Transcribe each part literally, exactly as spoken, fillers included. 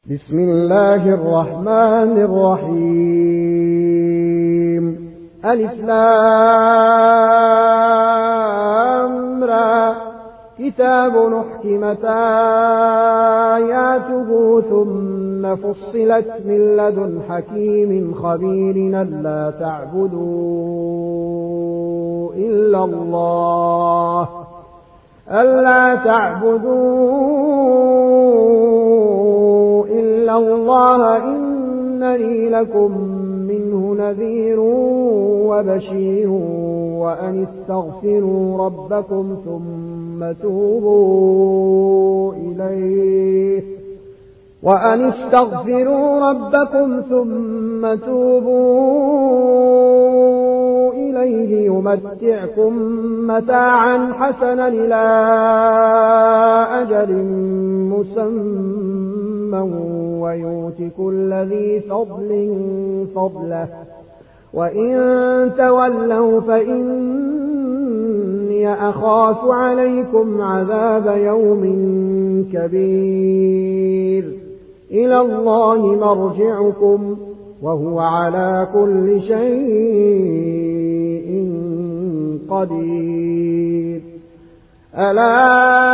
بسم الله الرحمن الرحيم. ألف لام را. كتاب أحكمت آياته ثم فصلت من لدن حكيم خبير ألا تعبدوا إلا الله ألا تعبدوا إلا الله إنني لكم منه نذير وبشير وأن استغفروا ربكم ثم توبوا إليه وأن استغفروا ربكم ثم توبوا إليه يمتعكم متاعا حسنا إلى أجل مسمى ويؤت كل ذي فضل فضله وإن تولوا فإني أخاف عليكم عذاب يوم كبير. إلى الله مرجعكم وهو على كل شيء قدير. ألا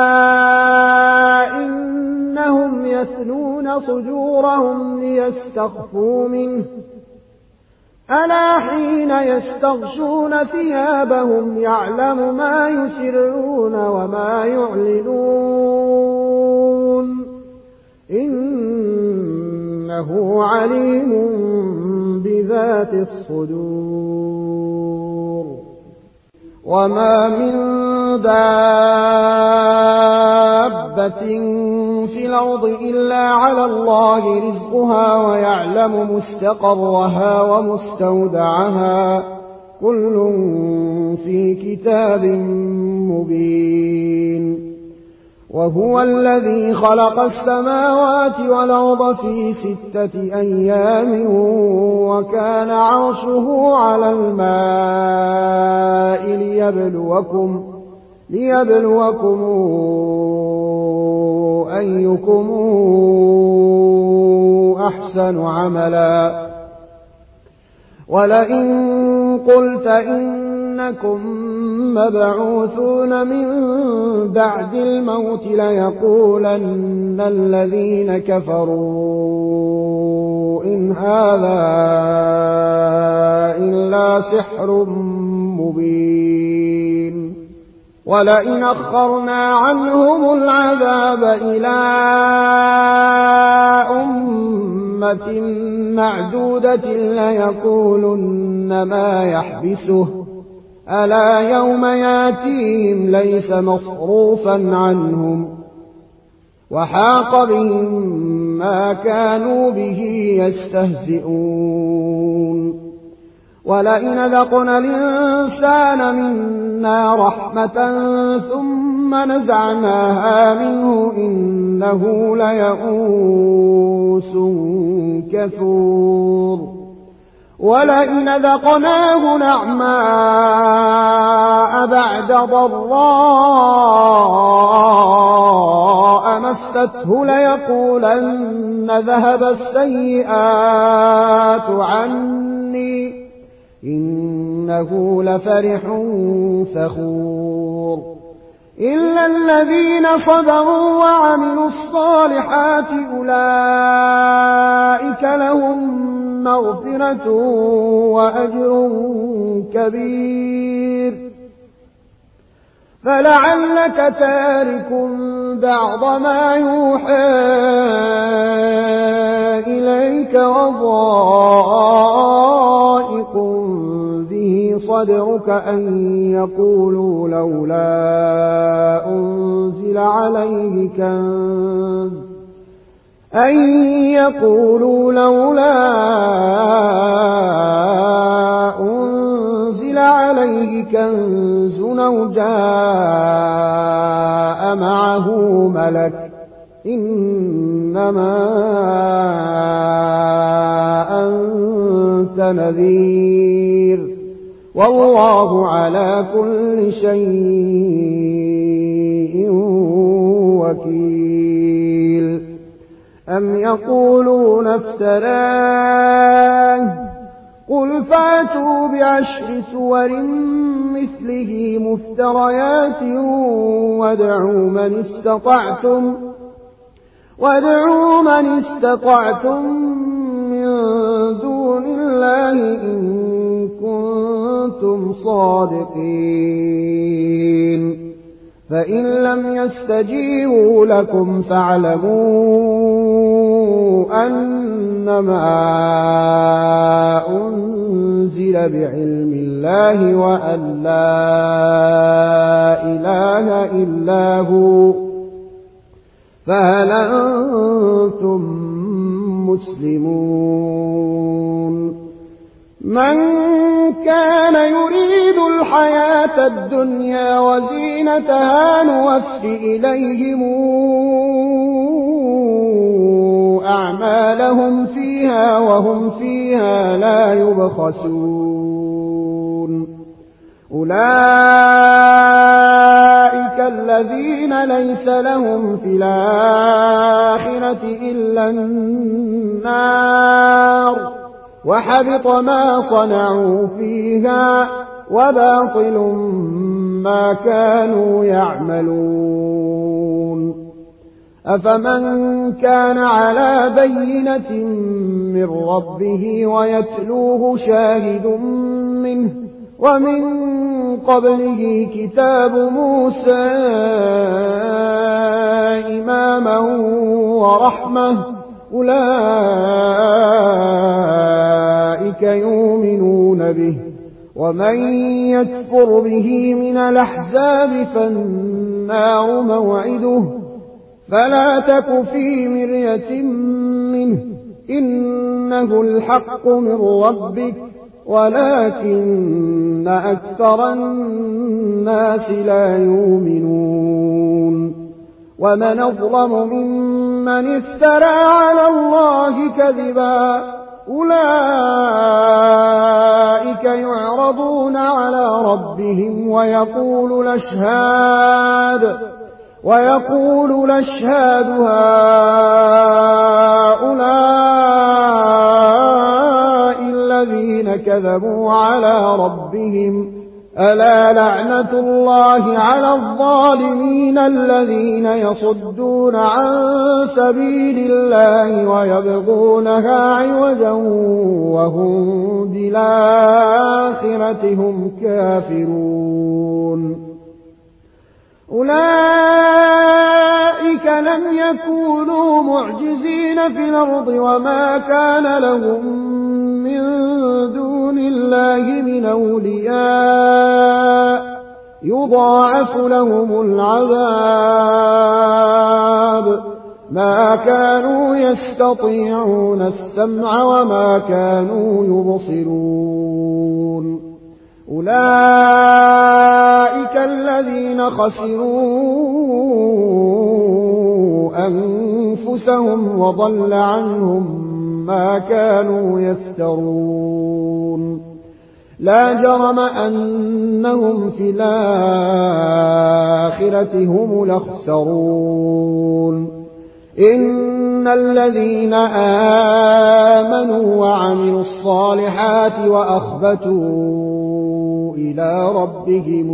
إنهم يثنون صدورهم ليستخفوا منه ألا حين يستغشون ثيابهم يعلم ما يسرون وما يعلنون إنه عليم بذات الصدور. وما من دابة في الأرض إلا على الله رزقها ويعلم مستقرها ومستودعها كل في كتاب مبين. وهو الذي خلق السماوات والأرض في ستة أيام وكان عرشه على الماء ليبلوكم, ليبلوكم أيكم أحسن عملا. ولئن قلت إنكم مبعوثون من بعد الموت ليقولن الذين كفروا إن هذا إلا سحر مبين. ولئن أخرنا عنهم العذاب إلى أمة معدودة ليقولن ما يحبسه ألا يوم ياتيهم ليس مصروفا عنهم وحاق بهم ما كانوا به يستهزئون. ولئن ذقنا الإنسان منا رحمة ثم نزعناها منه إنه ليئوس كفور. ولئن ذقناه نعماء بعد ضراء مسته ليقولن ذهب السيئات عني إنه لفرح فخور. إلا الذين صبروا وعملوا الصالحات أولئك لهم مغفرة وأجر كبير. فلعلك تارك بعض ما يوحى إليك وضائق به صدرك أن يقولوا لولا أنزل عليه كنز أن يقولوا لولا أنزل عليه كنز أو جاء معه ملك إنما أنت نذير والله على كل شيء وكيل. أم يقولون افتراه قل فاتوا بعشر سور مثله مفتريات وادعوا من استطعتم وادعوا من استطعتم من دون الله إن كنتم صادقين فإن لم يستجيبوا لكم فاعلموا أنما أنزل بعلم الله وأن لا إله إلا هو فهل أنتم مسلمون من كان يريد الحياة الدنيا وزينتها نوف إليهم أعمالهم فيها وهم فيها لا يبخسون أولئك الذين ليس لهم في الآخرة إلا النار وحبط ما صنعوا فيها وباطل ما كانوا يعملون أفمن كان على بينة من ربه ويتلوه شاهد منه ومن قبله كتاب موسى إماما ورحمة أولئك يؤمنون به ومن يكفر به من الأحزاب فالنار موعده فلا تك في مرية منه إنه الحق من ربك ولكن أكثر الناس لا يؤمنون ومن أظلم ممن افترى على الله كذبا أولئك يعرضون على ربهم ويقول الأشهاد ويقول الأشهاد هؤلاء الذين كذبوا على ربهم ألا لعنة الله على الظالمين الذين يصدون عن سبيل الله ويبغونها عوجا وهم بالآخرة هم كافرون أولئك لم يكونوا معجزين في الأرض وما كان لهم من دون الله من أولياء يضاعف لهم العذاب ما كانوا يستطيعون السمع وما كانوا يبصرون أولئك الذين خسروا أنفسهم وضل عنهم ما كانوا يفترون لا جرم أنهم في الآخرة هم الأخسرون إن الذين آمنوا وعملوا الصالحات وأخبتوا إلى ربهم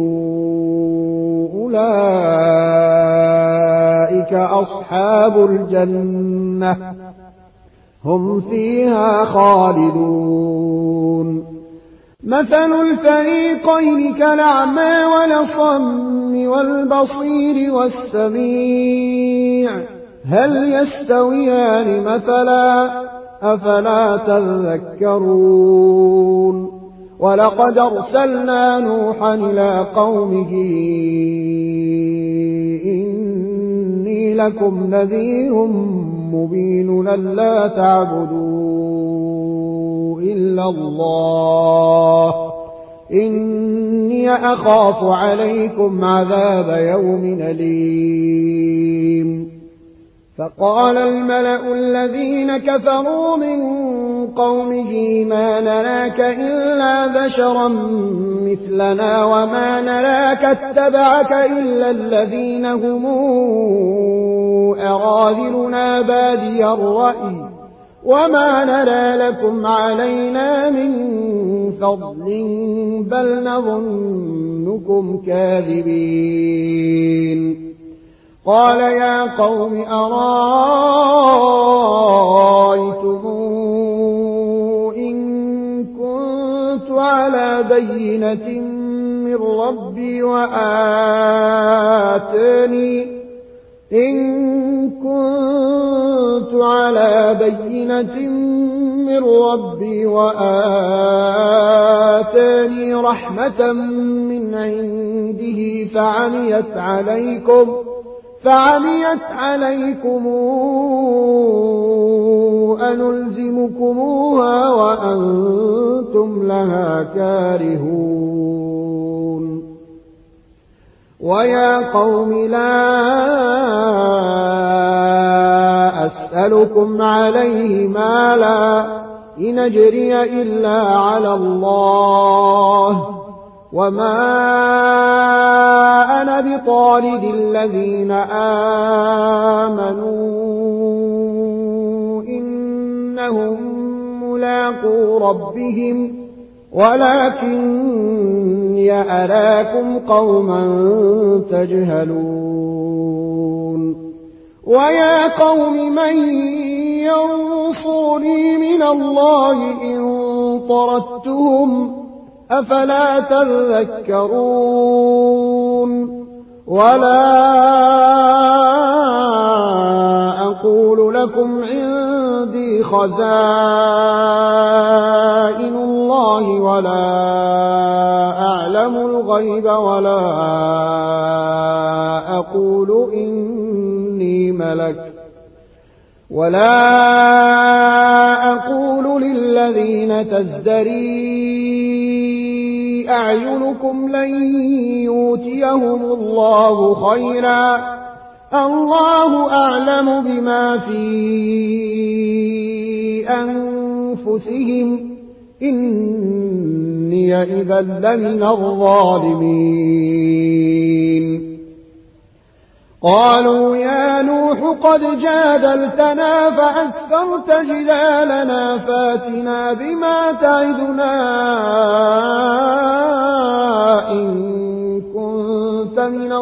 أولئك أصحاب الجنة هم فيها خالدون مثل الفريقين كالأعمى والأصم والبصير والسميع هل يستويان مثلا أفلا تذكرون ولقد أرسلنا نوحا إلى قومه إني لكم نذير مبين ألا تعبدوا إلا الله إني أخاف عليكم عذاب يوم أليم فقال الملأ الذين كفروا من قومه ما نراك إلا بشرا مثلنا وما نراك اتبعك إلا الذين هم أراذلنا بادي الرأي وما نرى لكم علينا من فضل بل نظنكم كاذبين. قال يا قوم أرأيتم إن كنت على بينة من ربي وآتاني إن كنت على بينة من ربي وآتاني رحمة من عنده فعميت عليكم فعميت عليكم أنلزمكموها وأنتم لها كارهون. ويا قوم لا أسألكم عليه مالا إن أجري إلا على الله وما أنا بطارد الذين آمنوا إنهم ملاقو ربهم ولكني أراكم قوما تجهلون. ويا قوم من ينصرني من الله إن طردتهم أفلا تذكرون. ولا أقول لكم عندي خزائن الله ولا أعلم الغيب ولا أقول إني ملك ولا أقول للذين تزدري أعينكم لن يؤتيهم الله خيرا الله أعلم بما في أنفسهم إني إذا لمن الظالمين. قالوا يا نوح قد جادلتنا فأكثرت جدالنا فاتنا بما تعدنا إن كنت من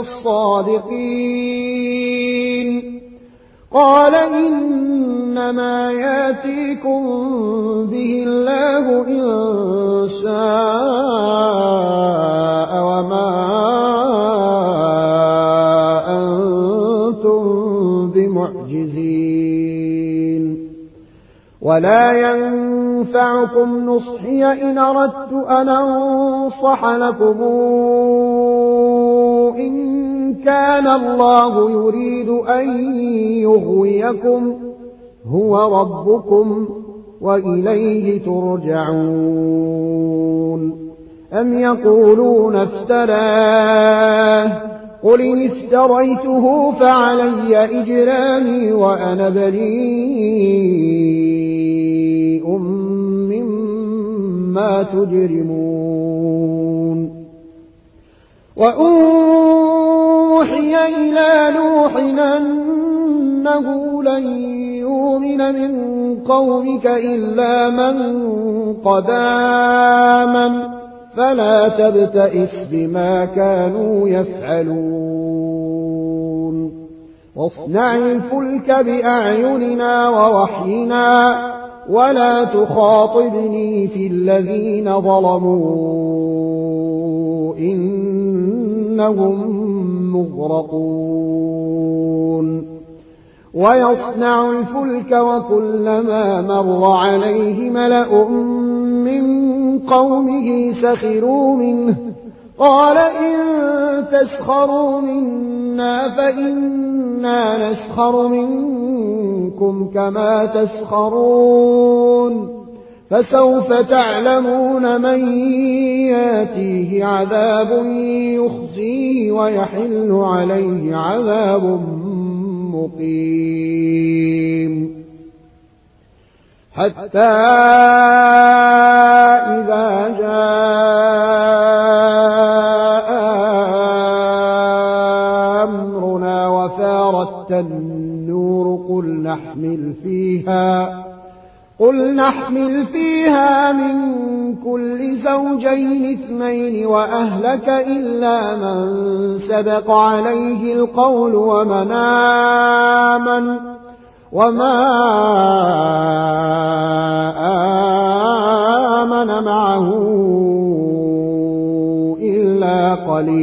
الصادقين. قال إنما ياتيكم به الله إن شاء وما بمعجزين ولا ينفعكم نصحي إن أردت أن أنصح لكم إن كان الله يريد أن يغويكم هو ربكم وإليه ترجعون. أم يقولون افتراه قل إن افتريته فعلي إجرامي وأنا بريء مما تجرمون. وأوحي إلى نوح أنه لن يؤمن من قومك إلا من قد آمن فلا تبتئس بما كانوا يفعلون. واصنع الفلك بأعيننا ووحينا ولا تخاطبني في الذين ظلموا إنهم مغرقون. ويصنع الفلك وكلما مر عليه ملأ من قومه سخروا منه قال إن تسخروا منا فإنا نسخر منكم كما تسخرون. فسوف تعلمون من ياتيه عذاب يخزيه ويحل عليه عذاب مقيم حتى إذا جاء أمرنا وفارت النور قل نحمل فيها قل نحمل فيها من كل زوجين اثنين وأهلك إلا من سبق عليه القول ومن آمن وما آمن معه إلا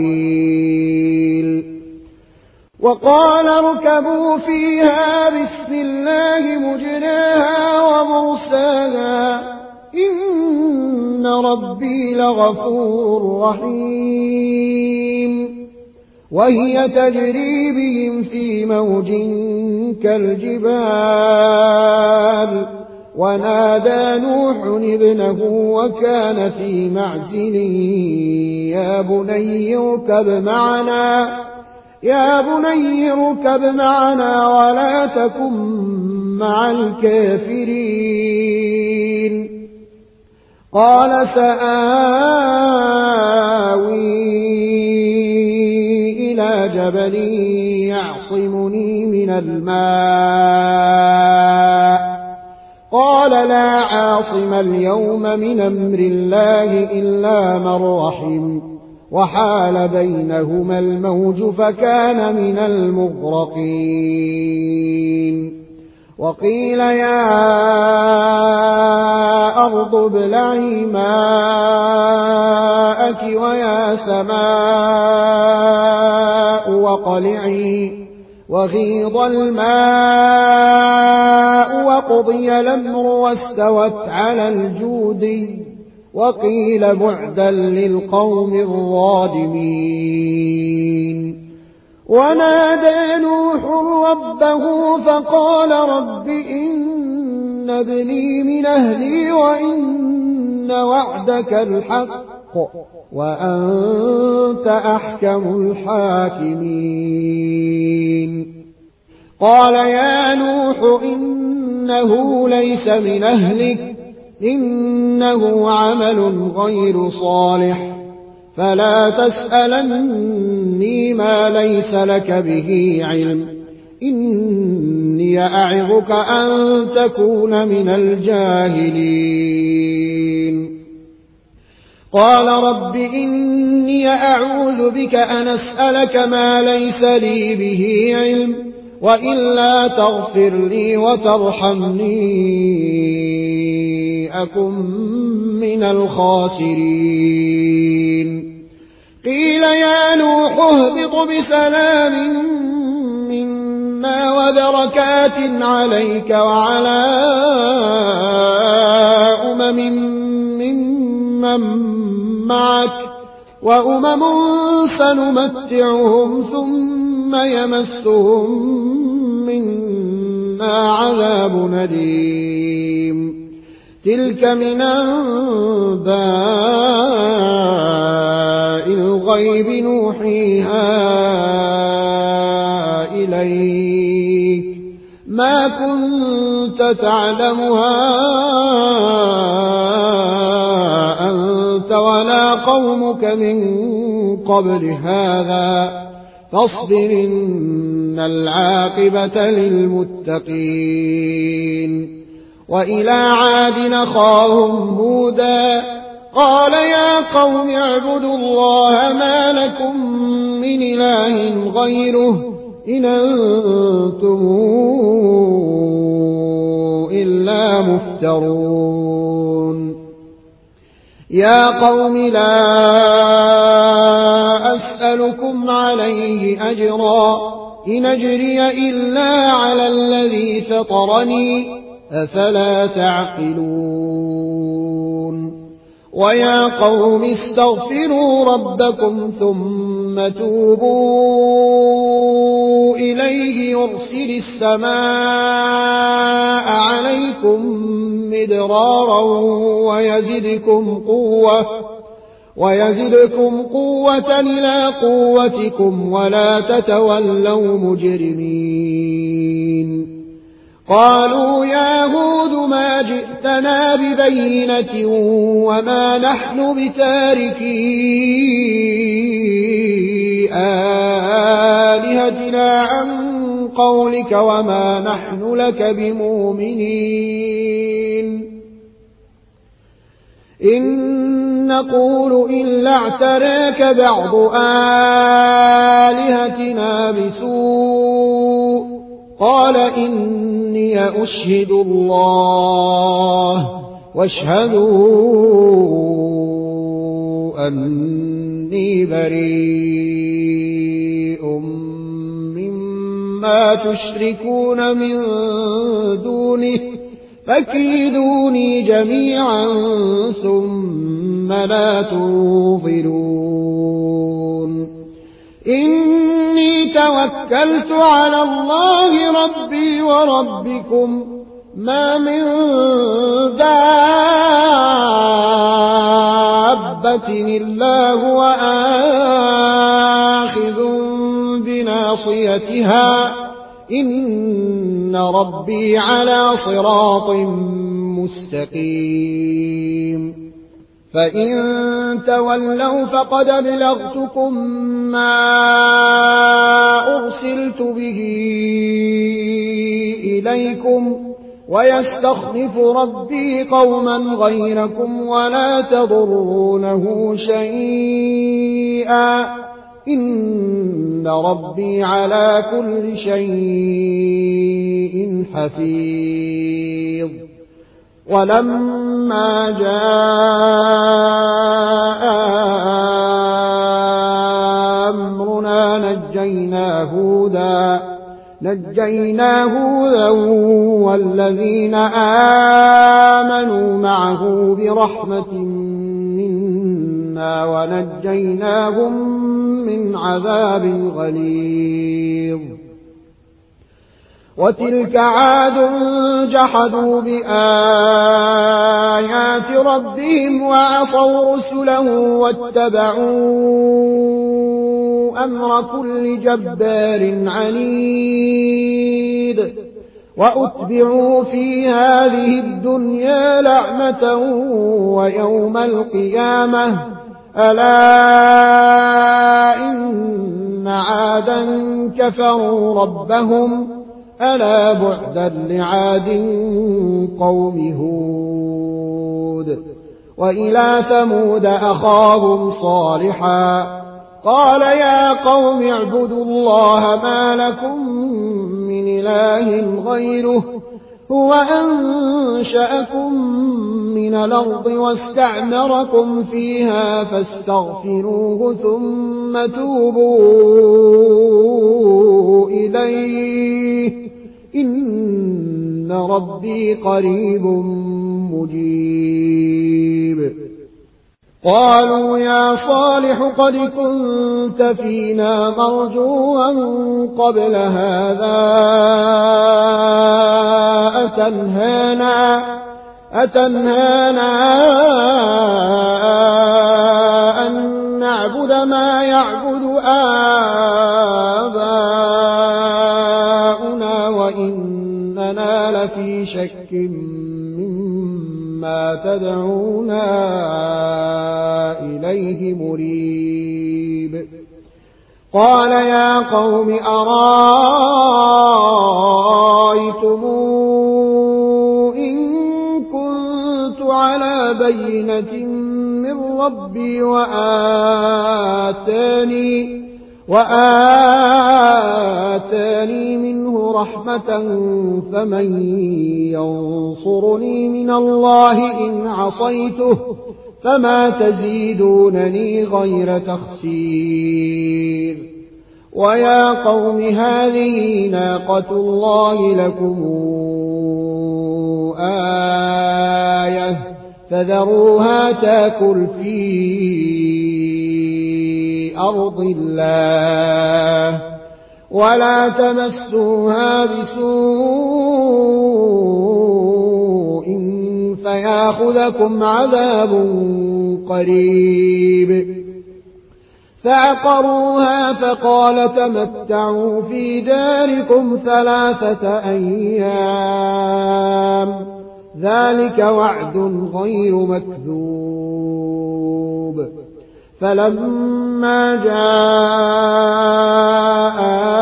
قليل وقال اركبوا فيها بسم الله مجراها ومرساها إن ربي لغفور رحيم وهي تجري بهم في موج كالجبال ونادى نوح ابنه وكان في معزل يا بني اركب معنا يا بني اركب معنا ولا تكن مع الكافرين قال سآوي إلى جبل يعصمني من الماء قال لا عاصم اليوم من أمر الله إلا من رحم وحال بينهما الموج فكان من المغرقين وقيل يا أرض ابلعي ماءك ويا سماء وقلعي وغيض الماء وقضي الأمر واستوت على الجودي وقيل بعدا للقوم الظالمين ونادى نوح ربه فقال رب إن ابني من أهلي وإن وعدك الحق وأنت أحكم الحاكمين قال يا نوح إنه ليس من أهلك إنه عمل غير صالح فلا تسألني ما ليس لك به علم إني أعظك أن تكون من الجاهلين قال رب إني أعوذ بك أن أسألك ما ليس لي به علم وإلا تغفر لي وترحمني أكن من الخاسرين قيل يا نوح اهبط بسلام منا وبركات عليك وعلى أمم ممن معك وأمم سنمتعهم ثم يمسهم منا عذاب أليم تلك من أنباء الغيب نوحيها إليك ما كنت تعلمها أنت ولا قومك من قبل هذا فاصبر إن العاقبة للمتقين وإلى عاد أخاهم هودا قال يا قوم اعبدوا الله ما لكم من إله غيره إن أنتم إلا مفترون يا قوم لا أسألكم عليه أجرا إن أجري إلا على الذي فطرني أفلا تعقلون ويا قوم استغفروا ربكم ثم توبوا إليه يرسل السماء عليكم مدرارا ويزدكم قوة ويزدكم قوة إلى قوتكم ولا تتولوا مجرمين. قالوا يا هود ما جئتنا ببينة وما نحن بتاركي آلهتنا عن قولك وما نحن لك بمؤمنين. إن نقول إلا اعتراك بعض آلهتنا بسوء. قال إني أشهد الله واشهدوا أني بريء مما تشركون من دونه فكيدوني جميعا ثم لا تنظرون. إني توكلت على الله ربي وربكم ما من دابة إلا هو آخذ بناصيتها إن ربي على صراط مستقيم. فإن تولوا فقد أبلغتكم ما أرسلت به إليكم ويستخلف ربي قوما غيركم ولا تضرونه شيئا إن ربي على كل شيء حفيظ. ولما جاء أمرنا نجينا هودا نجينا هودا والذين آمنوا معه برحمة منا ونجيناهم من عذاب غليظ. وتلك عاد جحدوا بآيات ربهم وعصوا رسله واتبعوا أمر كل جبار عنيد. وأتبعوا في هذه الدنيا لعنة ويوم القيامة ألا إن عادا كفروا ربهم ألا بعدا لعاد قوم هود. وإلى ثمود أخاهم صالحا قال يا قوم اعبدوا الله ما لكم من إله غيره هو أنشأكم من الأرض واستعمركم فيها فاستغفروه ثم توبوا إليه إن ربي قريب مجيب. قالوا يا صالح قد كنت فينا مرجوا قبل هذا أتنهانا, أتنهانا أن نعبد ما يعبد آباؤنا وإننا لفي شك مما تدعونا إليه مريب. قال يا قوم أرايتم إن كنت على بينة من ربي وآتاني, وآتاني منه رحمة فمن ينصرني من الله إن عصيته فما تزيدونني غير تخسير. ويا قوم هذه ناقة الله لكم آية فذروها تاكل في أرض الله ولا تمسوها بسوء فياخذكم عذاب قريب فعقروها فقال تمتعوا في داركم ثلاثة أيام ذلك وعد غير مكذوب فلما جاء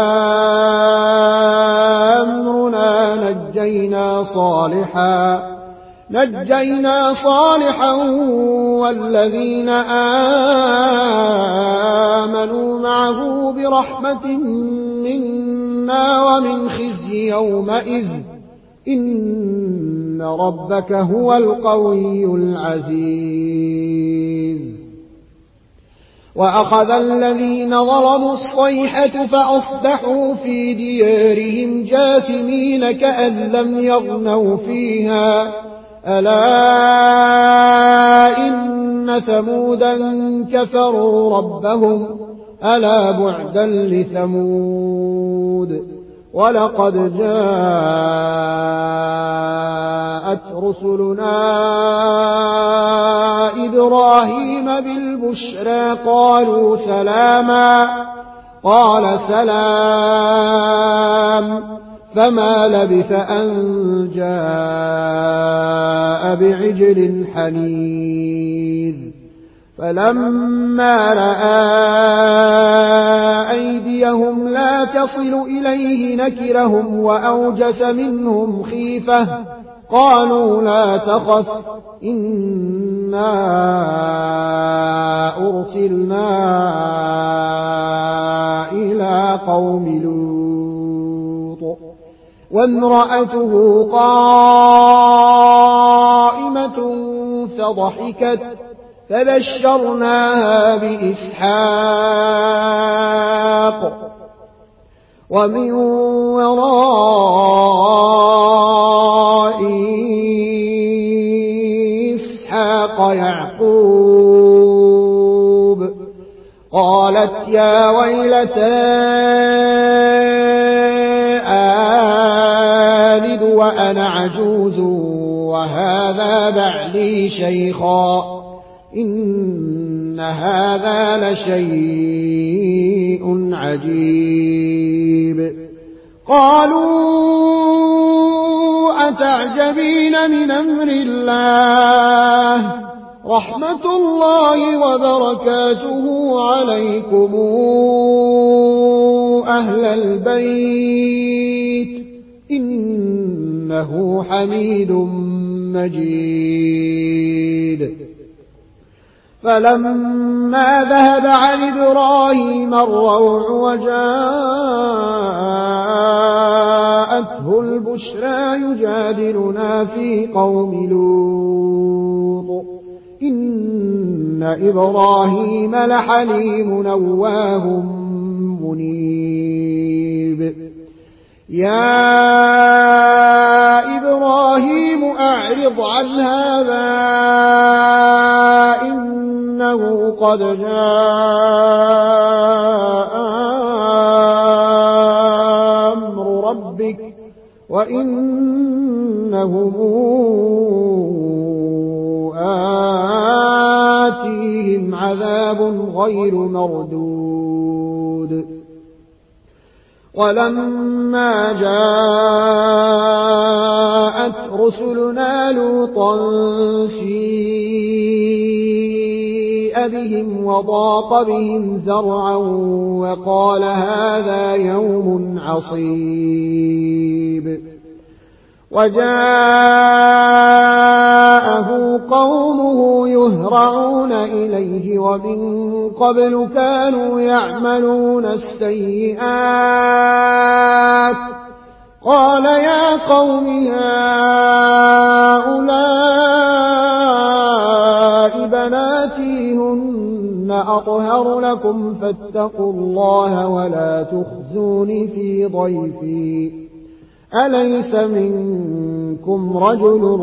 أمرنا نجينا صالحا نجينا صالحا والذين آمنوا معه برحمة منا ومن خزي يومئذ إن ربك هو القوي العزيز وأخذ الذين ظلموا الصيحة فأصبحوا في ديارهم جاثمين كأن لم يغنوا فيها ألا إن ثمودا كفروا ربهم ألا بعدا لثمود ولقد جاءت رسلنا إبراهيم بالبشرى قالوا سلاما قال سلام فما لبث أن جاء بعجل حنيذ فلما رأى أيديهم لا تصل إليه نكرهم وأوجس منهم خيفة قالوا لا تخف إنا أرسلنا إلى قوم لوط وامرأته قائمة فضحكت فبشرناها بإسحاق ومن وراء إسحاق يعقوب قالت يا ويلتى آلد وأنا عجوز وهذا بعلي شيخا إن هذا لشيء عجيب قالوا أتعجبين من أمر الله رحمة الله وبركاته عليكم أهل البيت إنه حميد مجيد فلما ذهب عن إبراهيم الروع وجاءته البشرى يجادلنا في قوم لوط إن إبراهيم لحليم نواه منيب يا إبراهيم أعرض عن هذا إنه قد جاء أمر ربك وإنهم آتيهم عذاب غير مردود ولما جاءت رسلنا لوطا سيء بهم وضاق بهم ذرعا وقال هذا يوم عصيب وجاءه قومه يهرعون إليه ومن قبل كانوا يعملون السيئات قال يا قوم هؤلاء بناتي هن أطهر لكم فاتقوا الله ولا تخزوني في ضيفي أليس منكم رجل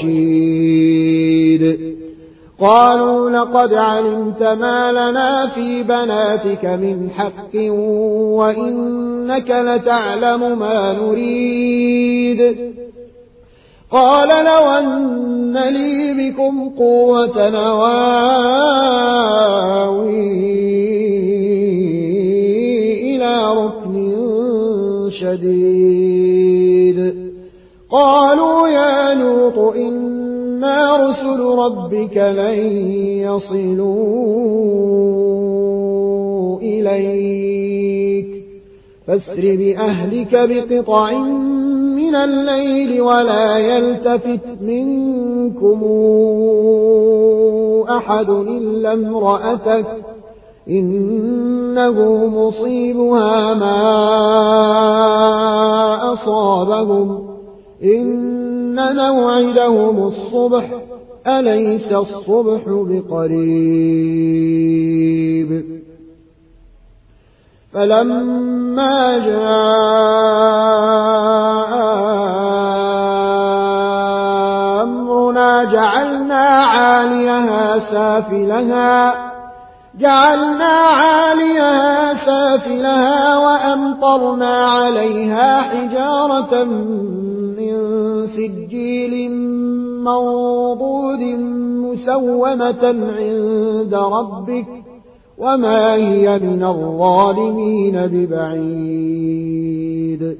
رشيد قالوا لقد علمت ما لنا في بناتك من حق وإنك لتعلم ما نريد قال لو أن لي بكم قوة نواوي إلى ركن شديد قالوا يا لوط إنا رسل ربك لن يصلوا إليك فاسر بأهلك بقطع من الليل ولا يلتفت منكم أحد إلا امرأتك إنه مصيبها ما أصابهم إن موعدهم الصبح أليس الصبح بقريب فلما جاء أمرنا جعلنا عاليها سافلها جعلنا عاليها سافلها وأمطرنا عليها حجارة من سجيل منضود مسومة عند ربك وما هي من الظالمين ببعيد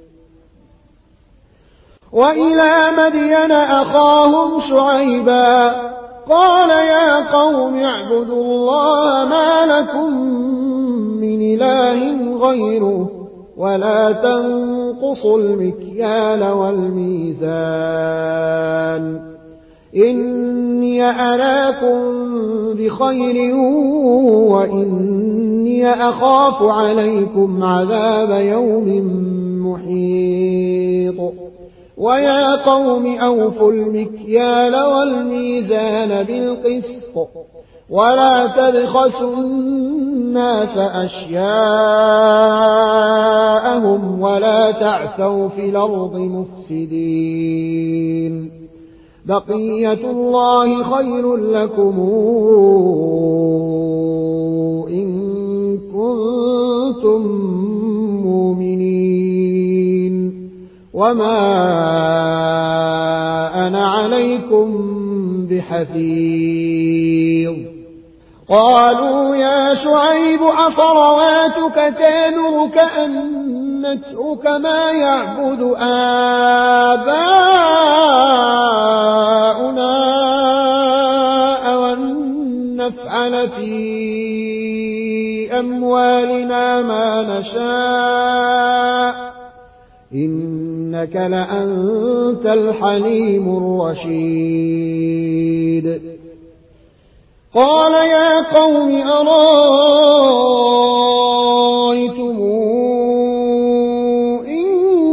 وإلى مدين أخاهم شعيبا قال يا قوم اعبدوا الله ما لكم من إله غيره ولا تنقصوا المكيال والميزان إني أراكم بخير وإني أخاف عليكم عذاب يوم محيط ويا قوم أوفوا المكيال والميزان بالقسط ولا تبخسوا الناس أشياءهم ولا تعثوا في الأرض مفسدين بقية الله خير لكم إن كنتم مؤمنين وما أنا عليكم بحفيظ قالوا يا شعيب أصلواتك تامرك أن نترك ما يعبد آباؤنا أو أن نفعل في أموالنا ما نشاء إنك لأنت الحليم الرشيد قال يا قوم أرايتم إن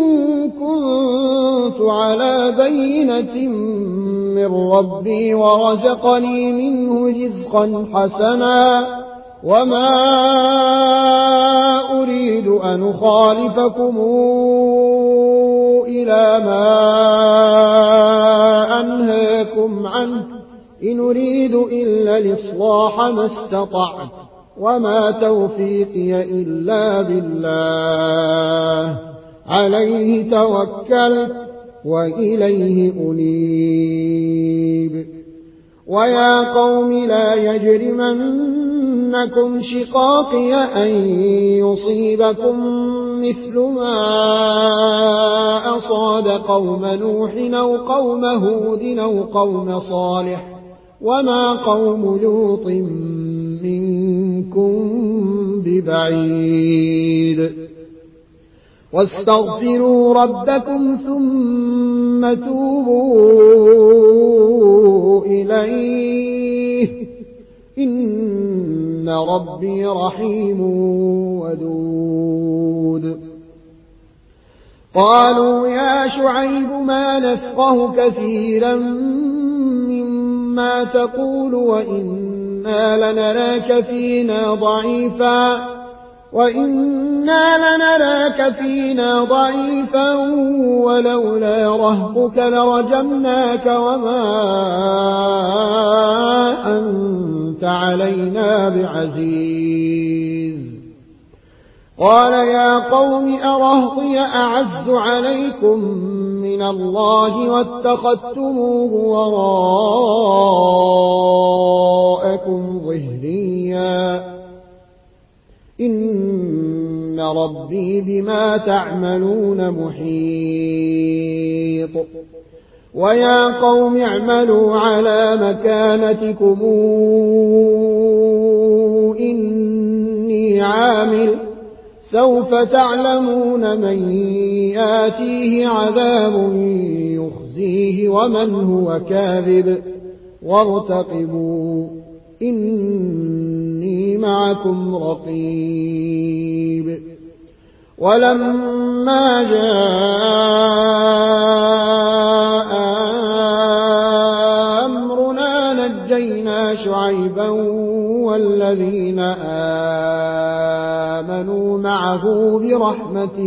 كنت على بينة من ربي ورزقني منه رزقا حسنا وما أريد أن أخالفكم إلى ما أنهاكم عنه إن أريد إلا الإصلاح ما استطعت وما توفيقي إلا بالله عليه توكلت وإليه أنيب ويا قوم لا يجرمنكم شقاقي أن يصيبكم مثل ما أصاب قوم نوح أو قوم هود أو قوم صالح وما قوم لوط منكم ببعيد واستغفروا ربكم ثم توبوا إليه إن ربي رحيم ودود قالوا يا شعيب ما نفقه كثيرا مما تقول وإنا لنراك فينا ضعيفا وإنا لنراك فينا ضعيفا ولولا رهبك لرجمناك وما أنت علينا بعزيز قال يا قوم أرهطي أعز عليكم من من الله واتخذتموه وراءكم ظهريا إن ربي بما تعملون محيط ويا قوم اعملوا على مكانتكم إني عامل سوف تعلمون من ياتيه عذاب يخزيه ومن هو كاذب وارتقبوا إني معكم رقيب ولما جاء أمرنا نجينا شعيبا والذين آمنوا معه برحمة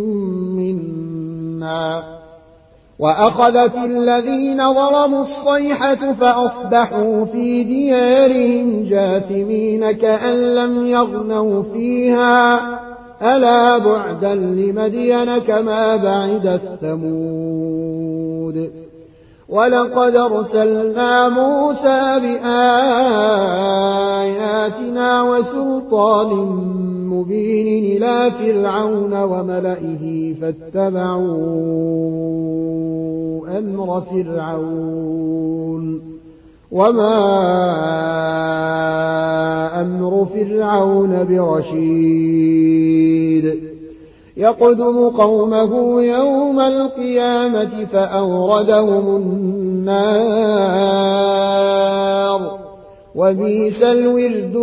منا وأخذت الذين ظلموا الصيحة فأصبحوا في ديارهم جاثمين كأن لم يغنوا فيها ألا بعدا لمدين كما بعدت ثمود ولقد أرسلنا موسى بآياتنا وسلطان مبين إلى فرعون وملئه فاتبعوا أمر فرعون وما أمر فرعون برشيد يقدم قومه يوم القيامة فأوردهم النار وبئس الورد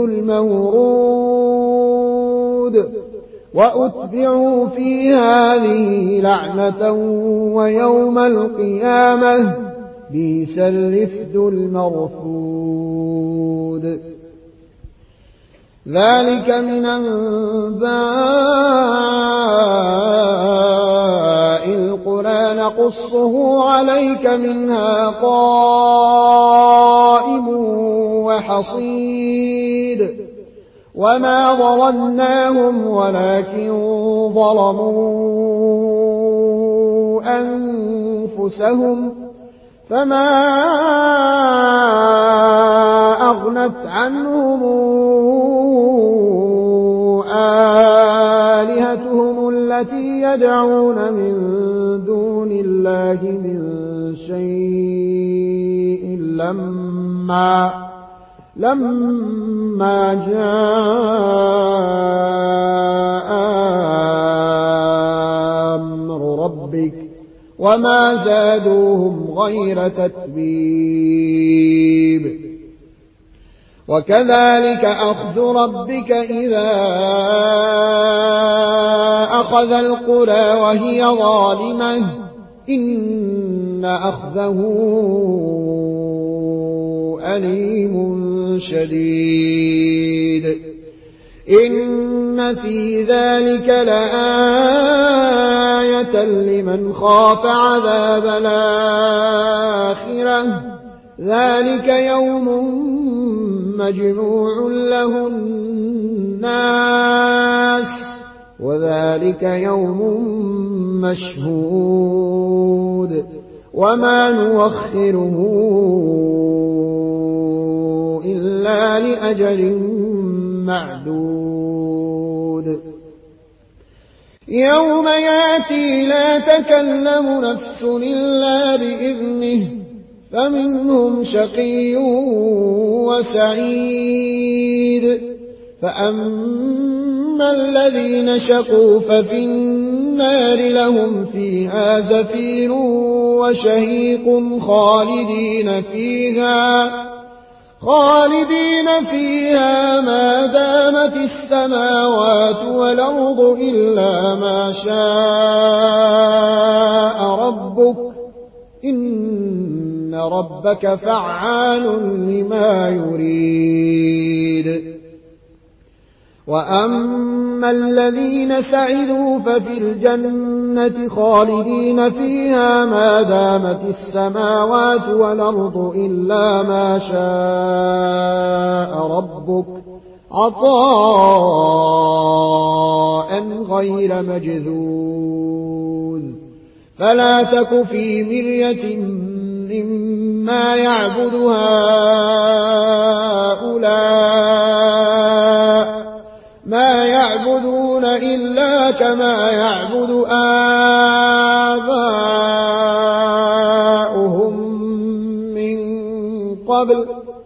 المورود وأتبعوا في هذه لعنة ويوم القيامة بئس الرفد المرفود ذلك من أنباء القرى نقصه عليك منها قائم وحصيد وما ظلمناهم ولكن ظلموا أنفسهم فما أغنت عنهم آلهتهم التي يدعون من دون الله من شيء لما لما جاء أمر ربك وما زادوهم غير تتبيب وكذلك أخذ ربك إذا أخذ القرى وهي ظالمة إن أخذه أليم شديد إن في ذلك لآية لمن خاف عذاب الآخرة ذلك يوم مجموع له الناس وذلك يوم مشهود وما نوخره إلا لأجل معدود يوم يأتي لا تكلم نفس إلا بإذنه فمنهم شقي وسعيد فأما الذين شقوا ففي النار لهم فيها زفير وشهيق خالدين فيها خالدين فيها ما دامت السماوات والأرض إلا ما شاء ربك إن ربك فعال لما يريد وأما الذين سعدوا ففي الجنة خالدين فيها ما دامت السماوات والأرض إلا ما شاء ربك عطاء غير مجذوذ فلا تك في مرية مما يعبد هؤلاء ما يعبدون إلا كما يعبد آباؤهم من قبل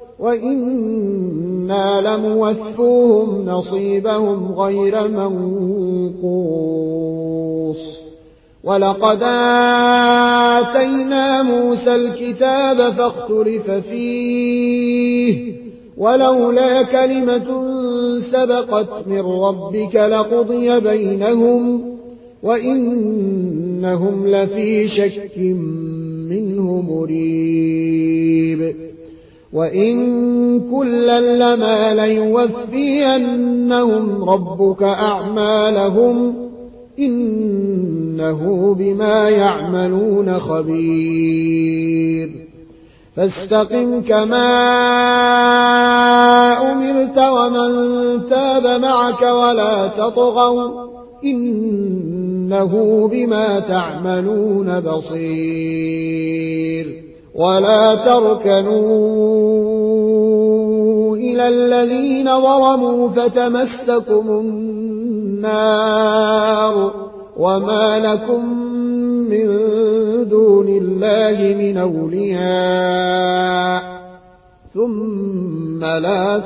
وإنا لموفوهم نصيبهم غير منقوص ولقد آتينا موسى الكتاب فاختلف فيه ولولا كلمة سبقت من ربك لقضي بينهم وإنهم لفي شك منه مريب وإن كلا لما ليوفينهم ربك أعمالهم إنه بما يعملون خبير فاستقم كما أمرت ومن تاب معك ولا تطغوا إنه بما تعملون بصير ولا تركنوا إلى الذين ظلموا فتمسكم النار وما لكم من دون الله من أولياء ثم لا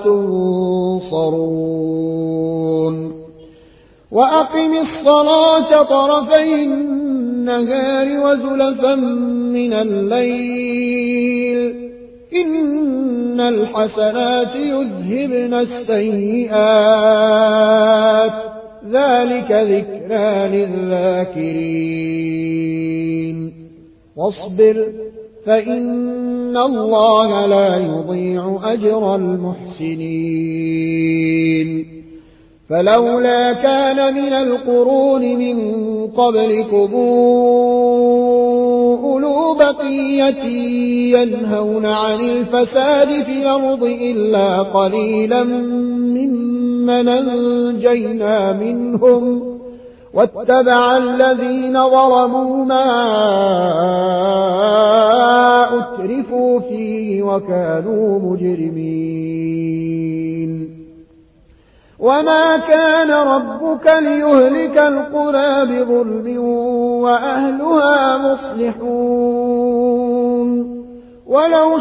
تنصرون وأقم الصلاة طرفي النهار وزلفا من الليل إن الحسنات يذهبن السيئات ذلك ذكرى للذاكرين واصبر فإن الله لا يضيع أجر المحسنين فلولا كان من القرون من قبلكم أولو بقية ينهون عن الفساد في الأرض إلا قليلا ممن أنجينا منهم واتبع الذين ظلموا ما أترفوا فيه وكانوا مجرمين وما كان ربك ليهلك القرى بظلم وأهلها مصلحون ولو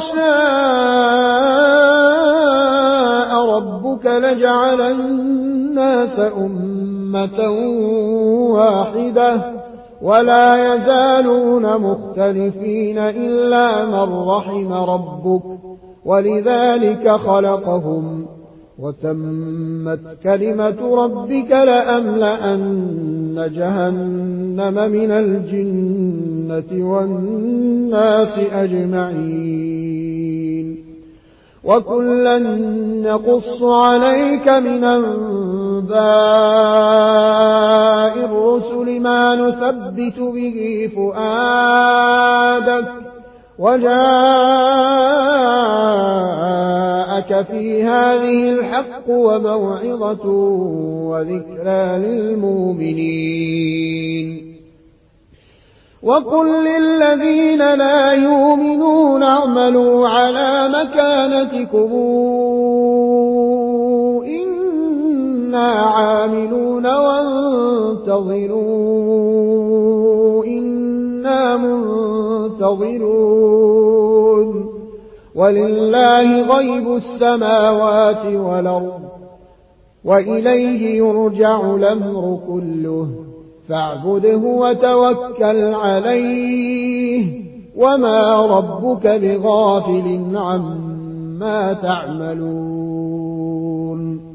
شاء ربك لجعل الناس أمة واحدة ولا يزالون مختلفين إلا من رحم ربك ولذلك خلقهم وتمت كلمة ربك لأملأن جهنم من الجنة والناس أجمعين وكلا نقص عليك من أنباء الرسل ما نثبت به فؤادك وجاءك في هذه الحق وموعظة وذكرى للمؤمنين وقل للذين لا يؤمنون اعملوا على مكانتكم إنا عاملون وانتظروا إنا منتظرون ولله غيب السماوات والأرض وإليه يرجع الأمر كله فاعبده وتوكل عليه وما ربك بغافل عما تعملون